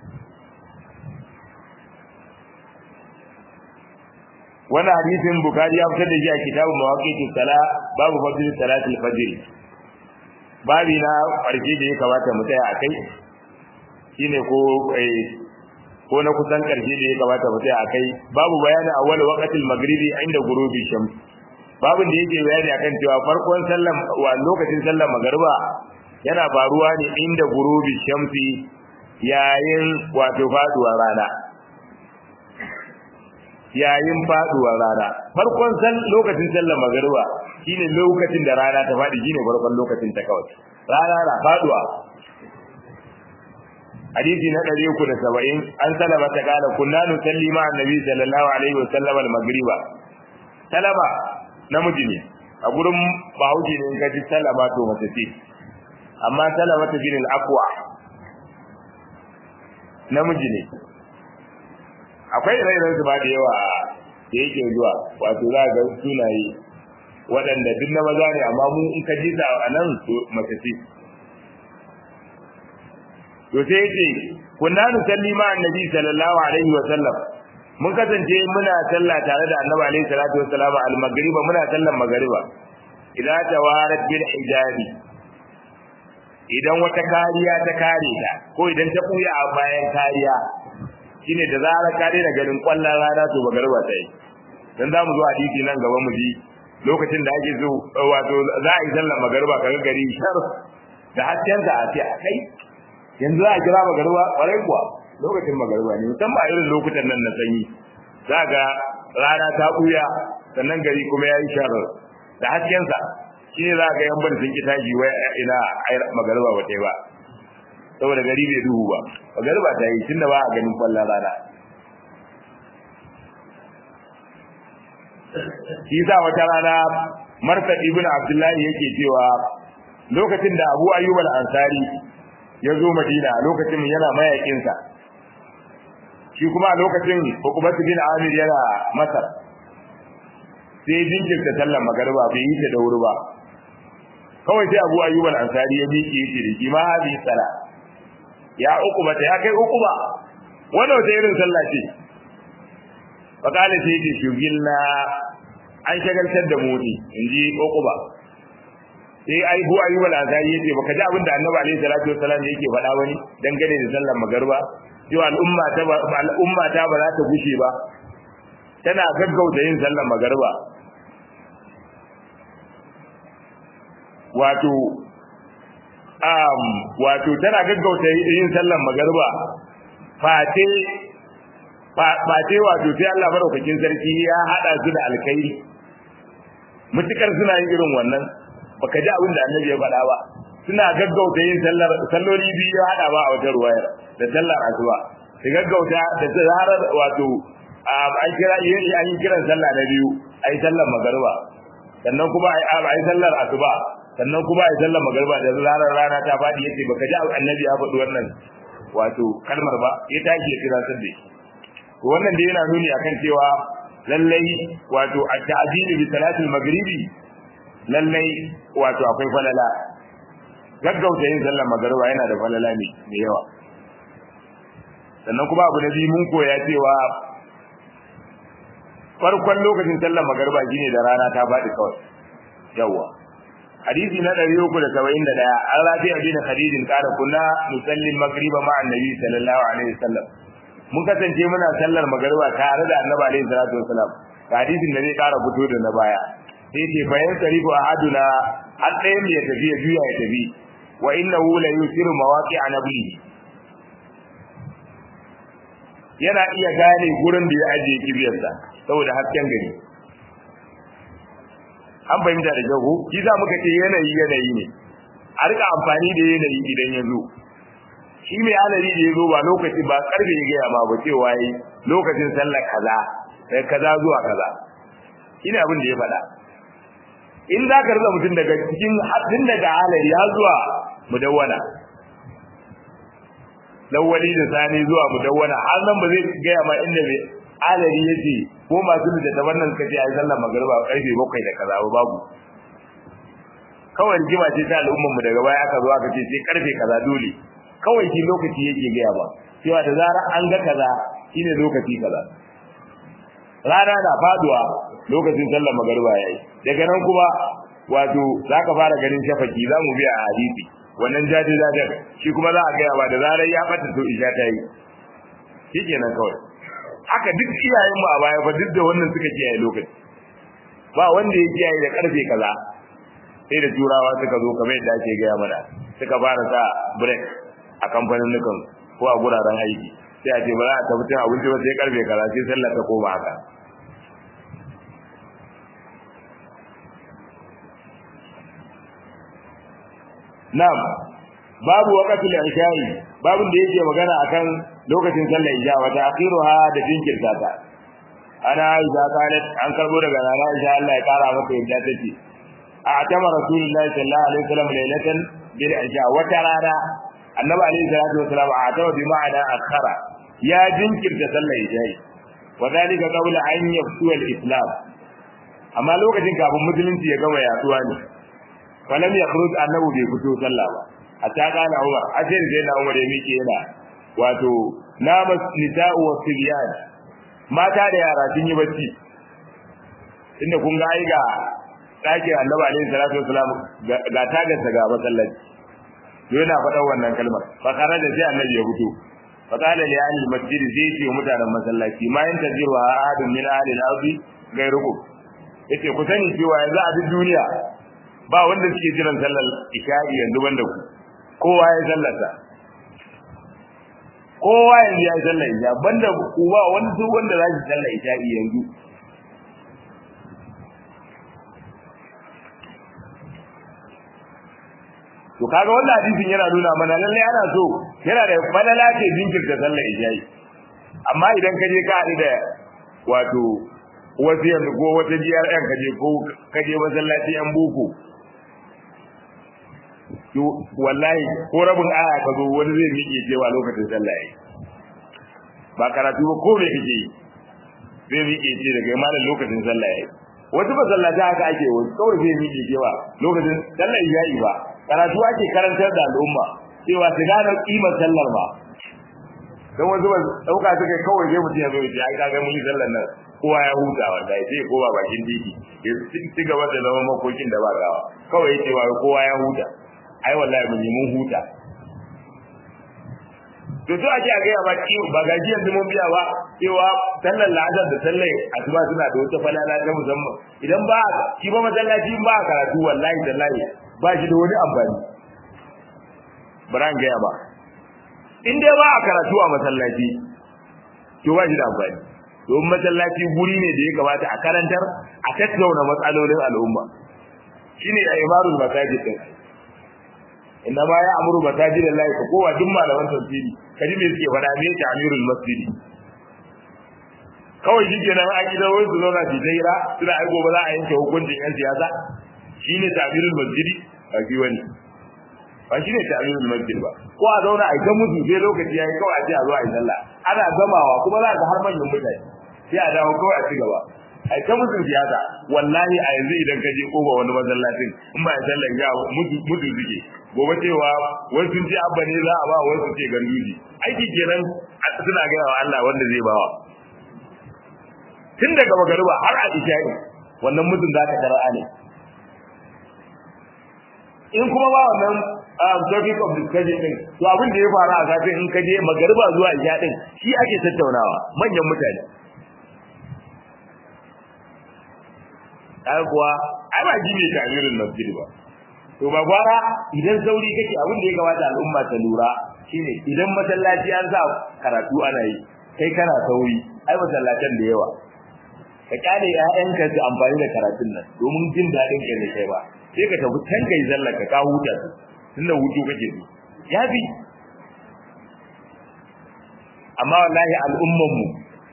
wannan hadisin Bukhari ya fitar da shi a kitabun mawaqitus sala babu fadl salatul fajr babi na farki da ya kamata mu tsaya akai shine ko na kusan karshe da ya kamata mu tsaya akai babu bayani awwal waqtil maghribi inda ghurubi shams babin da yake bayani akan cewa farkon sallan wa lokacin sallar magriba yana faruwa ne inda ghurubi shamsi yayin wato faduwar rana yayin faduwar rana farkon lokacin sallar magriba shine lokacin da rana ta fadi shine farkon lokacin ta kawai rana na faduwa hadisi na 370 an salama ta kana kunna nusalli ma annabi sallallahu alaihi wasallam al-maghriba salama namiji ne a gurin bahaushe ne in kaji salama to mace ce amma salama ta bin al-aqwa namiji ne akwai rairan su ba da yawa da yake zuwa wato za ga sunaye waɗanda duk na maza ne amma mu in ka ji ta a nan to mace ce to sai yace kunna nusalli ma annabi sallallahu alaihi wa sallam mun kasance muna sallah tare da annabi alaihi salatu wa salam al-maghriba muna sallan maghriba idza tawarat bil hijabi idan wata kariya ta kare ta ko idan ta buya a bayan kariya shine da zarar ka daina ganin kwallon rana to magarba ta yi dan zamu zo hadisi nan gaba mu ji lokacin da ake zo wato za a yi sallar magarba kaga gari shar da hasken da a ce akai yanzu za a kira magarba kwarai kuwa lokacin magarba ne musamman a irin lokutan nan na sanyi za ga rana ta buya sannan gari kuma ya yi shar da hasken sa shine za ga yan bar sun ki tashi wai ina magarba ba tai ba saboda gari bai duhu ba magarba ta yi tunda ba a ganin kwallon rana shi sa wata rana Marsad ibn Abdullahi yake cewa lokacin da Abu Ayyub al-Ansari ya zo Madina lokacin yana mayakin sa shi kuma a lokacin Uqbah bin Amir yana Masar sai jinkirta sallar magarba bai yi ta da wuri ba kawai sai Abu Ayyub al-Ansari ya miƙe shi da shi ma hadi sala ya Uqbah ya kai Uqbah wannan wata irin sallah ce fakale sai ce shugilla an shagaltar da mudi inji Uqbah sai ai Bu Ayyub al-Ansari yace baka ji abin da Annabi alaihi salatu wassalam yake faɗa bane dangane da sallar magarba cewa al'umma ta ba za ta gushe ba tana gaggauta yin sallar magarba wato tana gaggauta yin sallar magarba fate wato sai Allah madaukakin sarki ya hada su da alkhairi mutukar suna yin irin wannan baka ji abin da Annabi ya faɗa ba suna gaggauta yin salloli biyu ya hada ba a wata ruwaya da sallar asuba su gaggauta da zarar wato an yi kiran sallah na biyu ai sallar magarba sannan kuma ai sallar asuba sannan kuma ai sallar magarba da zarar rana ta fadi yace baka ji Annabi ya faɗi wannan wato kalmar ba ya tashi ya tunatar da shi wannan da yana nuni akan cewa lallai wato at-ta'dil bi salatil maghribi lallai wato akwai falala gaggauta yin sallar magriba yana da falala ne mai yawa sannan kuma abu na biyu mun koya cewa farkon lokacin sallar magriba shine da rana ta faɗi kawai yawa hadisi na 371 an rabi'a bin khadijin kana kunna nusalli magriba ma'a annabi sallallahu alaihi wasallam mun kasance muna sallar magriba tare da annabi alaihi salatu wasallam hadisin da zai kara fito da na baya sai ce bayan tarifu ahaduna har ɗayan ya tafi ya juya ya tafi wa innahu la yusiru mawaqi'a nabihi yana iya gane gurin da ya ajiye kibiyarsa saboda hasken gari an fahimta da jago shi za muka ce yanayi ne a rika amfani da yanayi idan ya zo shi mai alari da ya zo ba lokaci ba karfe ya gaya ma ba cewa yi lokacin sallar kaza daga kaza zuwa kaza ina abin da ya faɗa in za ka rika mutum daga cikin haddin daga alari ya zuwa mudawwana lawali da sani zuwa mudawwana har nan ba zai gaya ma inda mai alari yace ko masu da tabannan suka ce ai sallar magriba karfe 7 da kaza babu kawai rigima ce ta al'umman mu daga baya aka zo aka ce sai karfe kaza dole kawai shi lokaci yake gaya ba cewa da zara an ga kaza shine lokaci kaza rana na faduwa lokacin sallar magriba yayi daga nan kuma wato zaka fara ganin shafaki zamu biya a hadisi wannan jaji shi kuma za a gaya ba da zarar ya fata to isha ta yi shikenan kawai haka duk iyayen mu a baya fa duk da wannan suka kiyaye lokaci ba wanda ya kiyaye da karfe kaza sai da turawa suka zo kamar yadda ake gaya mana suka fara sa break a kamfanin nukan ko a guraren aiki sai a ce ba za a tafi cin abinci ba sai karfe kaza sai sallar ta koma haka na'am babu waqtul isha'i babun da yake magana akan lokacin sallar isha wa ta'khiruha da jinkirta ta ana aisha qalat an karbo daga nana aisha Allah ya kara mata yadda take a atama rasulullahi sallallahu alaihi wasallam lailatan bil isha wa tarara annabi alaihi salatu wasallam a atama bi ma'ana akhara ya jinkirta sallar isha wa dalika qabla an yafsu al-islam amma lokacin kafin musulunci ya gama yaduwa ne falam yakhruj annabi bai fito sallah ba hatta kana Umar ajin sai na Umar ya miƙe yana wato namas nisa'u wa sibyan mata da yara sun yi bacci inda kun ga ai ga dake annabi alaihi salatu wasalam ga tagarsa ga masallaci to yana faɗa wannan kalmar fa kana da sai annabi ya fito fa kana li ahli masjid zai ce mutanen masallaci ma yanta jiwa ahadun min ahli al-ardi gairukum yace ku sani cewa yanzu a duk duniya ba wanda suke jiran sallar isha'i yanzu banda ku kowa ya sallata kowa yanzu ya sallar isha banda ku ba wani duk wanda za shi sallar isha'i yanzu to kaga wannan hadisin yana nuna mana lalle ana so yana da falala ce jinkirta sallar isha'i amma idan ka je ka haɗu da wato wasu yanzu ko wata GRN kaje ko kaje masallaci yan boko to wallahi ko rabin aya ka zo wani zai miƙe cewa lokacin sallah yayi ba karatu ba ko me kake yi zai miƙe ce daga malam lokacin sallah yayi wasu masallaci haka ake wasu kawai zai miƙe cewa lokacin sallah yayi ba karatu ake karantar da al'umma cewa su gane kimar sallar ba dan wasu ba dauka suka kawai zai mutum ya zo ya ce ai kaga mun yi sallar nan kowa ya huta wallahi sai kowa bakin diki ya ci gaba da zama makokin da ba gawa kawai ya ce wa kowa ya huta ai wallahi mun huta to to ake a ga ba ki ba gaji yanzu mun biya ba cewa sallar la'azar da sallar asuba suna da wata falala ta musamman idan ba ki ba masallaci ba karatu wallahi tallahi ba shi da wani amfani baran ga ya ba in dai ba karatu a masallaci to ba shi da amfani don masallaci guri ne da ya kamata a karantar a tattauna matsalolin al'umma shine ya imarul masajid din inna ma ya amuru masajid Allah ka kowa duk malaman tafsiri kaji me suke fada me ta amirul masjid kawai shi kenan a gidan wai su zauna su taira suna ai gobe za a yanke hukuncin yan siyasa shine ta amirul masjid ba ki wani ba shi ne ta'amilul masjid ba ko a zauna a ga mutu sai lokaci yayi kawai a ce a zo a yi sallah ana gamawa kuma za ka har manyan mutane sai a dawo kawai a ci gaba ai ta mutum siyasa wallahi a yanzu idan ka je koba wani masallacin in ba sallan ya mutu suke gobe cewa wai sun ce abba ne za a ba wai sun ce ganduji aiki kenan suna ga Allah wanda zai bawa tun daga magariba har a isha'i wannan mutum za ka tara'a ne in kuma ba wannan topic of discussion din to abin da ya faru a kafin in ka je magariba zuwa isha din shi ake tattaunawa manyan mutane ai kuwa ai ba ji ne taririn masjid ba to ba gwara idan sauri kake abin da ya kamata al'umma ta lura shine idan masallaci an sa karatu ana yi kai kana sauri ai masallatan da yawa ka kyale ƴaƴanka su amfani da karatun nan domin jin daɗin ka ne kai ba sai ka tafi can kai zallaka ka huta su tunda hutu kake so yafi amma wallahi al'umman mu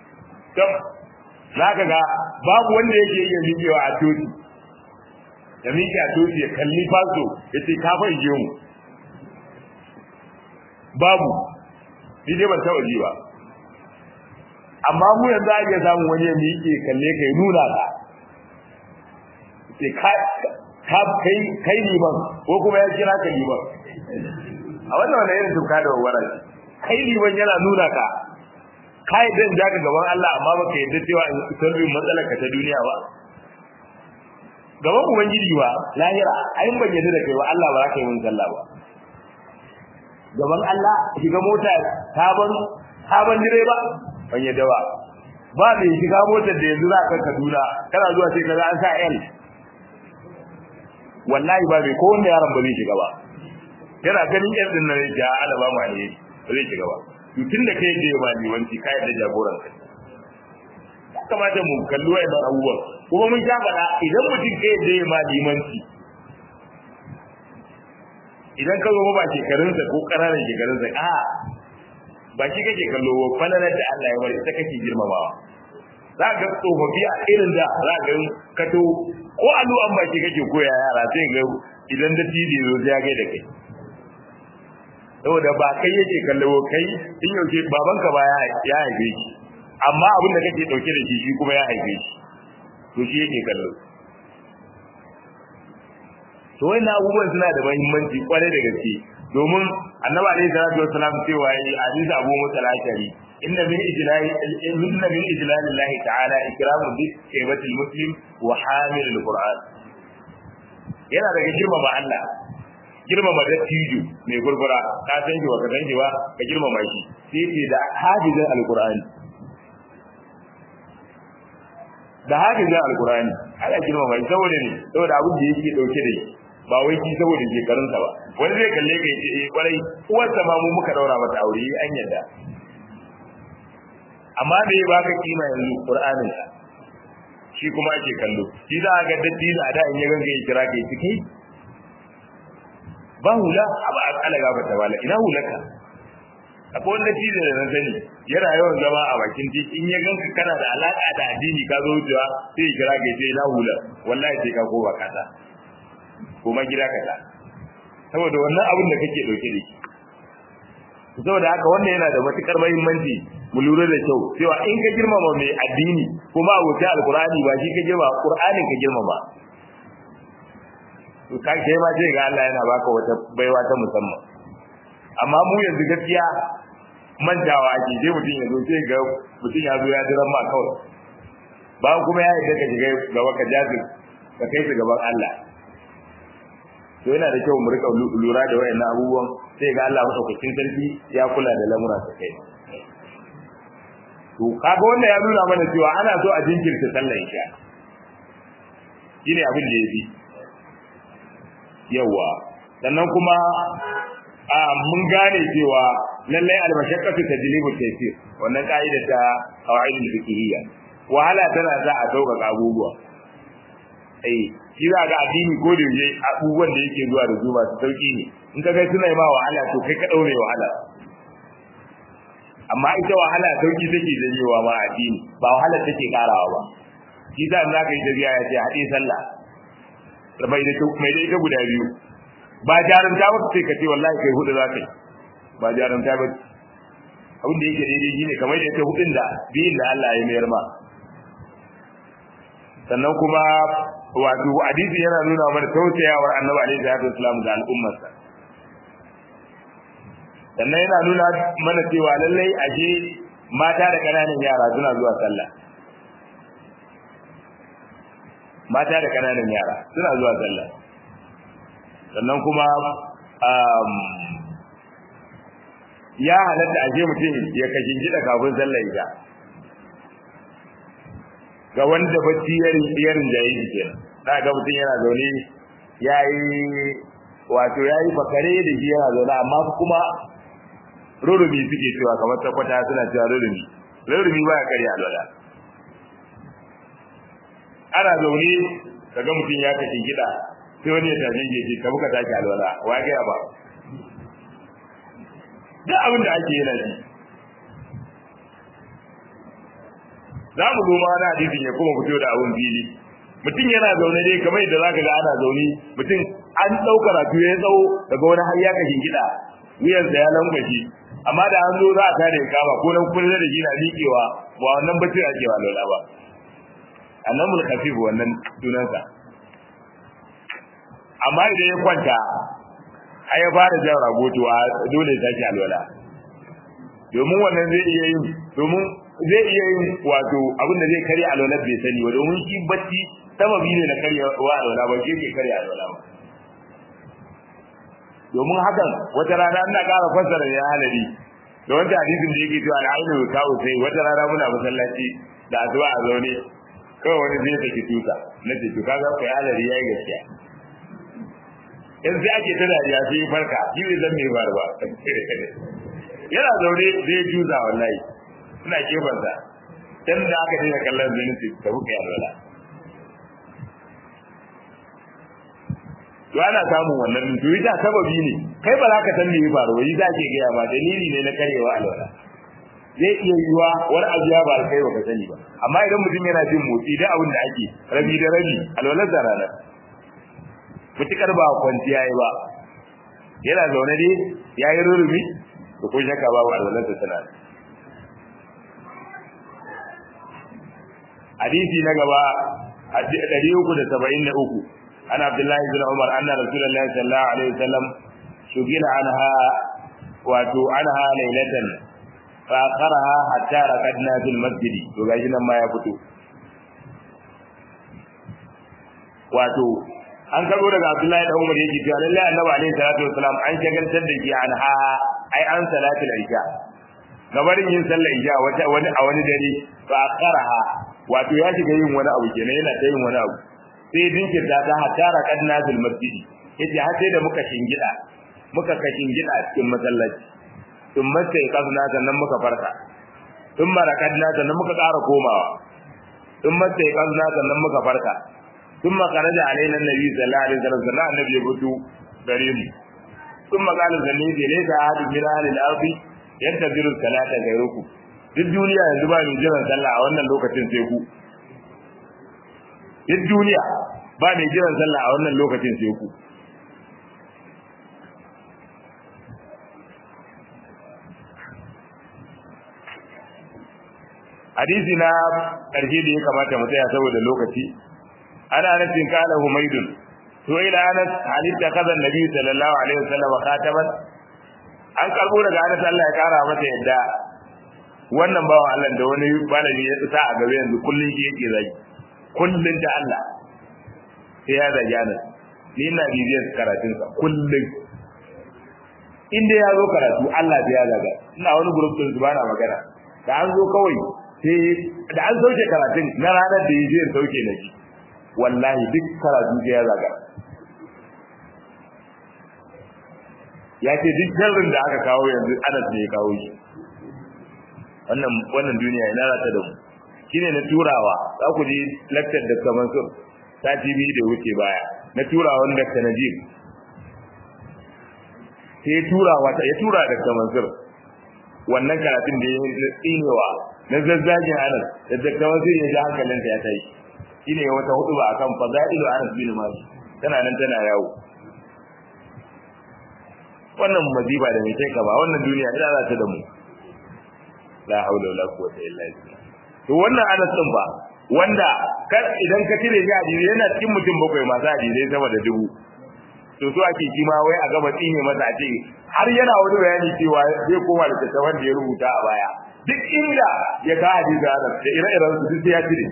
zaka ga babu wanda yake iya miƙewa a toci da miƙe a toci ya kalli faso yace ka fa ije mu babu ni dai ban taɓa ji ba amma mu yanzu a iya samun wani ya miƙe kalle kai nuna ka sai kai liman ko kuma ya kira ka liman a wannan irin tuka da wawara kai liman yana nuna ka kai dan jaka gaban Allah amma baka yadda cewa in sarri matsalar ka ta duniya ba gaban ubangiji ba lahira ayin ban yadda da kai ba Allah ba za ka yi mun sallah ba gaban Allah shiga mota sabon direba ban yadda ba mai shiga motar da yanzu za ka Kaduna kana zuwa sai kaza an sa L wallahi ba mai ko wanda yaron ba zai shiga ba yana ganin L din nan ya Allah ba mu ne ba zai shiga ba tun da kai da ba liwanci kai da jagoran kai kamata mu kalli wayannan abubuwan kuma mun sha faɗa idan mutum kai da ma limanci idan ka zo ba shekarunsa ko ƙananan shekarunsa ba shi kake kallo ba falalar da Allah ya bari ita kake girmamawa za ka tsofaffi a irin da za ka kato ko alu an ba shi kake koya yara sai ga idan da tidi zo ya ga da kai saboda ba kai yake kallo kai in yauke babanka ba ya haife shi amma abin da kake dauke da shi kuma ya haife shi to shi yake kallo to wannan abubuwan suna da muhimmanci kwarai da gaske domin annabi alayhi salatu wassalam cewa yi hadisi Abu Musa al-Ashari inna min ijlalillahi ta'ala ikramu bi kaybatil muslim wa hamil al-Qur'an yana daga girmama Allah girmama dattijo mai gurgura ka san shi wa ka san shi ba ka girmama shi sai ce da hafizan al-Qur'ani ana girmama shi saboda ne saboda abin da yake dauke da shi ba wai ki saboda shekarunsa ba wani zai kalle ka yace kwarai uwarsa ma mu muka daura mata aure an yadda amma da ya baka kima yanzu Qur'anin sa shi kuma ake kallo shi za ga datti da da in ya ganga ya kira ka yace kai ba hula aba akala ga bata bala ina hulaka akwai wanda shi da nan sani yana yawan zama a bakin titi in ya ganka kana da alaka da addini ka zo wucewa sai ya kira ka yace ina hula wallahi sai ka koba kasa kuma gida kaza saboda wannan abin da kake dauke da shi saboda haka wannan yana da matukar muhimmanci mu lura da kyau cewa in ka girmama mai addini kuma wuce alqur'ani ba shi ka girmama qur'anin ka girmama to kai ma sai ga Allah yana baka wata baiwa ta musamman amma mu yanzu gaskiya mantawa ake sai mutum ya zo sai ga mutum ya zo ya diran ma kawai ba kuma ya yi daga shiga gaba ka jazi ka kai su gaban Allah to yana da kyau mu rika lura da wayannan abubuwan sai ga Allah madaukakin sarki ya kula da lamura ta kai to kaga wannan ya nuna mana cewa ana so a jinkirta sallar isha shine abin da yafi yawa sannan kuma mun gane cewa lallai al-mashaqqatu tajlibu at-taysir wannan kaida ta qawaidul fiqhiyya wahala tana za a dauka abubuwa shi za ga addini ko da yake abubuwan da yake zuwa da zuwa su sauki ne in ka ga suna yi ma wahala to kai ka daure wahala amma ita wahala sauki take janyewa ma addini ba wahala take karawa ba shi za ka yi tafiya ya ce haɗe sallah mai da ita guda biyu ba jarumta ba sai ka ce wallahi kai hudu za ka yi ba jarumta ba abin da yake daidai shine kamar da yake hudun da biyin da Allah ya mayar ma sannan kuma wato hadisi yana nuna mana tausayawar Annabi alaihi salatu wasallam ga al'ummarsa sannan yana nuna mana cewa lallai aje mata da kananan yara suna zuwa sallah mata da kananan yara suna zuwa sallah sannan kuma ya halatta aje mutum ya kashin jida kafin sallar isha ga wanda bacci yarin da yake kenan da ga mutum yana zaune yayi bakare da shi yana zaune amma kuma rurumi suke cewa kamar takwata suna cewa rurumi ba ya kare alwala ana zaune kaga mutum ya kashe gida sai wani ya tafi gefe ka buka take alwala wa ga ba duk abin da ake yana ji za mu zo ma na hadisin ya kuma fito da abun fili mutum yana zaune dai kamar yadda zaka ga ana zaune mutum an dauka ratu ya tsawo daga wani har ya kashe gida wuyansa ya langwaje amma da an zo za a tare kama ko nan kullun da gina miƙewa ba wannan bacci ake wa lola ba annamul khafif wannan sunansa amma idan ya kwanta ai ya fara jan ragoto a dole take alwala domin wannan zai iya yin wato abin da zai kare alwala bai sani ba domin shi bacci sababi ne na kare wa alwala ba shi ke kare alwala ba domin hakan wata rana ina ƙara fassara ya halari da wanda hadisin da yake cewa al'ainu ta'u sai wata rana muna masallaci da addu'a a zaune kawai wani zai take tuta na ce to kaga kai halari yayi gaskiya in sai ake ta dariya sai ya farka shi bai zan mai faru ba yana zaune zai juza wallahi ina kefansa dan da aka dina kallon zunubi da kuka yi alwala to ana samun wannan to ita sababi ne kai ba za ka san me ya faru ba za ke gaya ba dalili ne na karewa alwala zai iya yiwa wani abu ya ba kai ba ka sani ba amma idan mutum yana jin motsi da abin da ake rabi da rabi alwalar da rana mutukar ba kwanciya yi ba yana zaune dai ya yi rurumi da kun shaka babu alwalar da tana hadisi na gaba a 373 ana Abdullahi bin Umar anna Rasulullahi sallallahu alaihi wasallam shugila anha laylatan fa qaraha hatta rakadna fil masjid to gashi nan ma ya fito wato an karbo daga Abdullahi da Umar yake cewa lalle Annabi alaihi salatu wasallam an shagaltar da shi anha ai an salatul isha gabarin yin sallar isha wani a wani dare fa qaraha wato ya shiga yin wani abu kenan yana ta yin wani abu sai dinkirta ta hatara kadna fil masjid yace har sai da muka kashin gida cikin masallaci thumma sai kazna sannan muka farka thumma rakadna sannan muka ƙara komawa thumma sai kazna sannan muka farka thumma kharaja alaina annabi sallallahu alaihi wasallam sannan annabi ya fito gare mu thumma qala zalli laysa ahadun min ahli al-ardi yantaziru salata ghayrukum duk duniya yanzu ba mai jiran sallah a wannan lokacin sai ku duk duniya ba mai jiran sallah a wannan lokacin sai ku hadisi na ƙarshe da ya kamata mu tsaya saboda lokaci ana nufin kala humaydun to ila anas halitta kaza nabi sallallahu alaihi wasallam khataman an karbo daga anas Allah ya kara masa yadda wannan bawan Allah da wani malami ya tsaya a gaba yanzu kullun shi yake zagi kullun da Allah sai ya zagi anas ni ina bibiyar karatun sa kullun inda ya zo karatu Allah sai ya zaga ina wani group din subhana magana da an zo kawai sai da an sauke karatun na ranar da yaje sauke na shi wallahi duk karatu da ya zaga ya ce duk sharrin da aka kawo yanzu Anas ne ya kawo shi wannan duniya ina za ta da mu shine na turawa za ku ji lecture da Mansur ta TV da wuce baya na turawa wanda Dr. Najib sai turawa ta ya tura da Mansur wannan karatun da ya tsinewa na zazzagin Anas da Dr. Mansur ya ji hankalinsa ya tayi shine wata hudu ba akan fadailu Anas bin Malik tana nan tana yawo wannan madiba da mai kai ba wannan duniya ina za ta da mu la haula wala quwwata illa billah to wannan Anas din ba wanda idan ka tire shi hadisi yana cikin mutum bakwai masu hadisi sama da 1000 to so ake kima wai a gaba tsine masa a ce har yana wani bayani cewa zai koma da tattafan da ya rubuta a baya duk inda ya ga hadisi da ire-iren su duk ya tire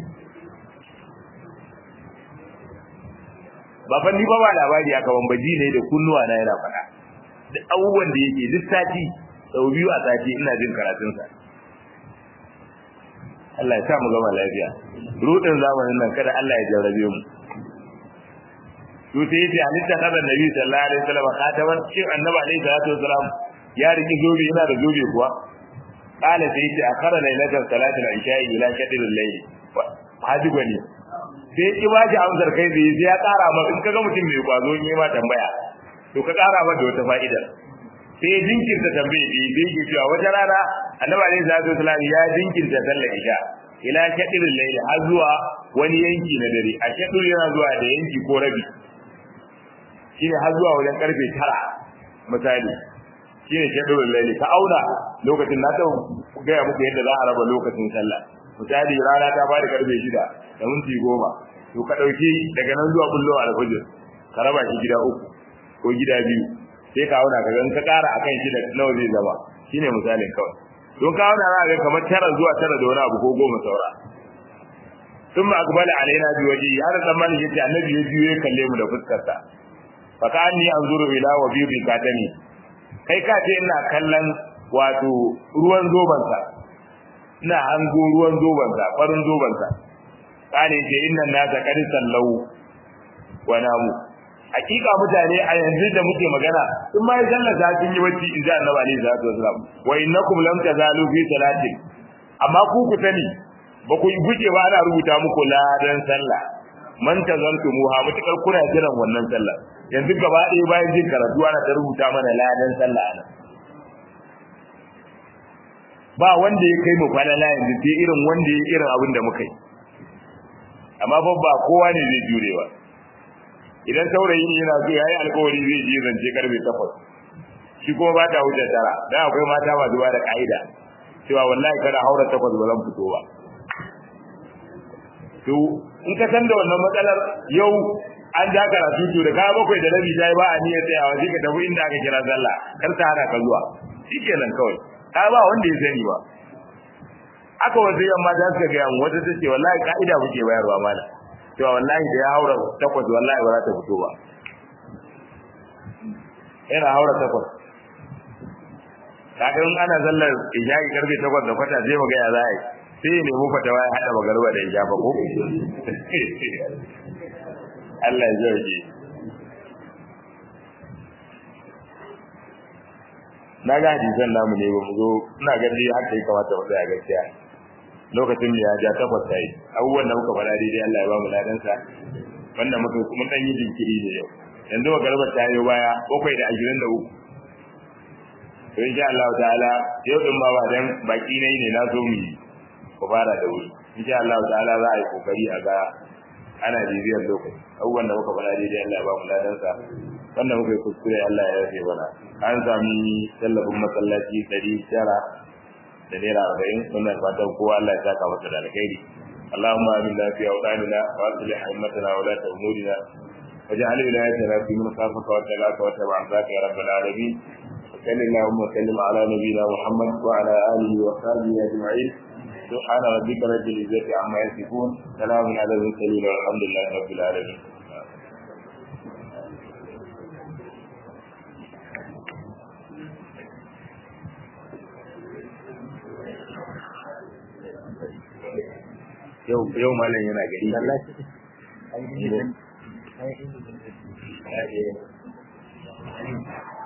ba fa ni ba labari aka bambaji ne da kunnuwa na yana faɗa duk abubuwan da yake duk sati sau biyu a sati ina jin karatun sa Allah ya sa mu gama lafiya rudin zamanin nan kada Allah ya jarrabe mu to sai yace halitta kada Nabi sallallahu alaihi wasallam khataman shin annabi alaihi salatu wasallam ya riki zobe yana da zobe kuwa qala sai yace akhara lailatul salatul isha ila shadil al-layl hajiba ne sai ki ba shi amsar kai da ya kara ma in kaga mutum mai kwazo ne ma tambaya to ka kara ma da wata fa'ida sai jinkirta tambaye da yake cewa wata rana annabi alaihi salatu wasallam ya jinkirta sallar isha ila shadil al-layl har zuwa wani yanki na dare a shadil yana zuwa da yanki ko rabi shine har zuwa wajen karfe 9 misali shine shadil al-layl ka auna lokacin na ta ga ya muku yadda za a raba lokacin sallah misali rana ta fara karfe 6 da minti 10 to ka dauki daga nan zuwa kullu al-fajr ka raba shi gida 3 ko gida 2 sai ka auna ka ga ka kara akan shi da nawa zai zama shine misalin kawai don ka auna za ga kamar 9 zuwa 9 da wani abu ko 10 saura thumma aqbala alaina bi wajhi har zaman yace annabi ya biyo ya kalle mu da fuskar sa fa kani anzuru ila wa bi katani kai ka ce ina kallon wato ruwan zoban sa ina hango ruwan zoban sa farin zoban sa kane ce inna nasa qad sallau wa namu hakika mutane a yanzu da muke magana sun mai sallata sun yi wacce inda annabi alaihi salatu wasallam wa innakum lam tazalu fi salatin amma ku sani ba ku guje ba ana rubuta muku ladan sallah man tazaltumuha mutakar kuna jiran wannan sallah yanzu gaba ɗaya bayan jin karatu ana ta rubuta mana ladan sallah ana ba wanda ya kai mu falala yanzu sai irin wanda ya irin abin da muka yi amma ba kowa ne zai jure ba idan saurayi yana so yayi alƙawari zai je zance karfe 8 shi kuma ba ta wuce 9 dan akwai mata masu ba da kaida cewa wallahi kada haura 8 ba zan fito ba to in ka san da wannan matsalar yau an ja karatu to da ka 7:30 dai ba a niyyar tsayawa sai ka tafi inda aka kira sallah kar ta hana ka zuwa shikenan kawai ka ba wanda ya sani ba aka wasu yamma da suka ga wata tace wallahi kaida muke bayarwa mana to wallahi da ya haura 8 wallahi ba za ta fito ba yana haura 8 kaga in ana zallar ijayi karfe 8 da kwata sai maga ya zai sai ne mu fata wai hada magarba da ijaba ko Allah ya jaje na ga hadisan namu ne ba mu zo ina ga dai haka ya kamata mu tsaya gaskiya lokacin da ya ja 8 sai abubuwan da muka fara dai Allah ya ba mu ladan sa wanda muka kuma dan yi jinkiri ne yau yanzu magarba ta yi baya 7:23 to insha Allah ta'ala yau din ma ba dan baki ne na zo mu ku fara da wuri insha Allah ta'ala za a yi kokari a ga ana bibiyar lokaci abubuwan da muka fara dai Allah ya ba mu ladan sa wanda muka yi kuskure Allah ya yafe mana an sami tallafin masallaci 900 da naira 40 wannan fatan kowa Allah ya saka masa da alkhairi Allahumma amina fi awtanina wa aslih himmatana wa la ta'murina waj'al wilayatana fi man khafaka wa talaka wa tabi'aka ya rabbal alamin صلى اللهم وسلم على نبينا محمد وعلى اله وصحبه اجمعين سبحان ربك رب العزه عما يصفون سلام على المرسلين والحمد لله رب العالمين yau malam yana gari